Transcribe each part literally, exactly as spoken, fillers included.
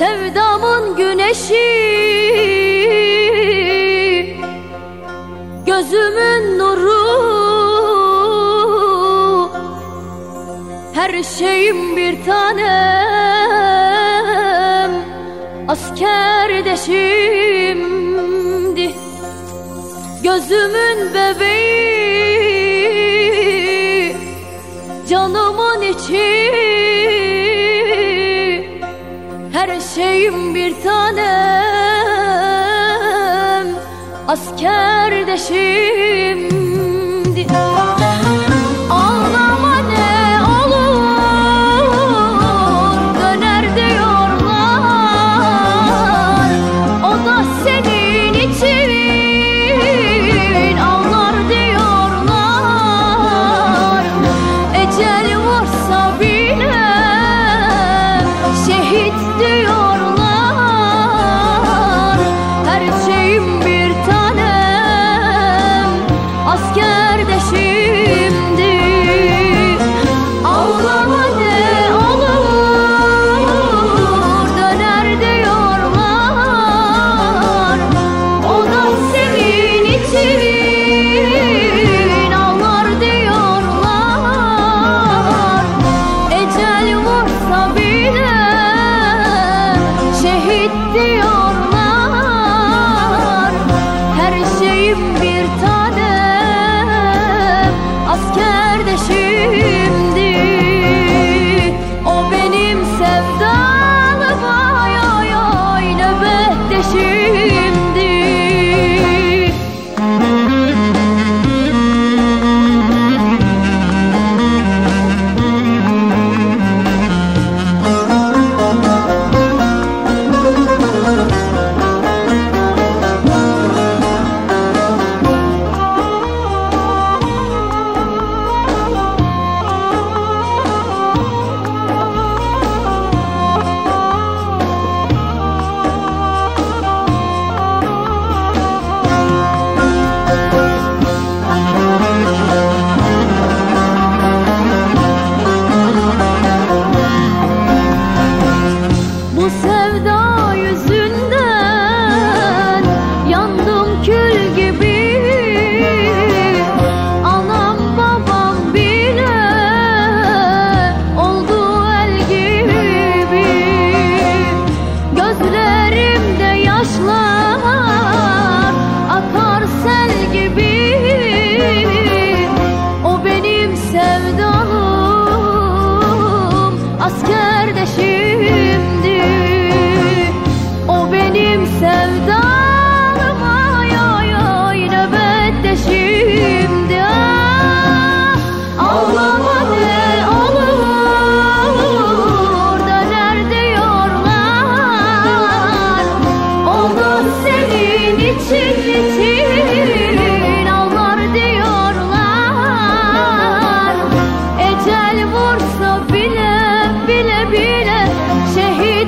sevdamın güneşi, gözümün nuru, her şeyim bir tanem, askerdeşimdi. Gözümün bebeği, canımın içi, her şeyim bir tanem, askerdeşimdi. Ağlama ne olur, döner diyorlar, o da senin için ağlar diyorlar. Ecel vursa bile şehit diyorlar, her şeyim bir tanem, askerdeşimdi. Ağlama ne olur, döner diyorlar, o da senin için ağlar diyorlar. Ecel vursa bile şehit diyorlar, her şeyim bir tanem, askerdeşimdi. O benim sevdalım, ay ay ay, nöbetteşimdi. Bu sevda yüzünden yandım kül gibi, anam babam bile oldu el gibi. Gözlerimde yaşlar akar sel gibi, o benim sevdalım, askerdeşimdi. O benim sevdalım, ay ay ay, nöbetteşimdi. Ah, ağlama ne olur, döner diyorlar, o da senin için için ağlar diyorlar. Ecel vursa bile bile bile şehit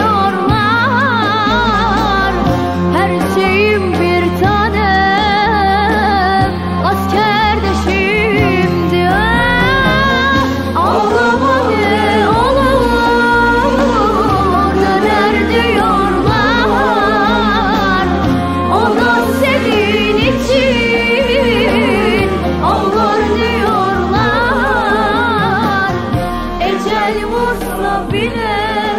diyorlar, her şeyim bir tanem, askerdeşimdi. Ah, ağlama ne olur, döner diyorlar, o da senin için ağlar diyorlar. Ecel vursa bile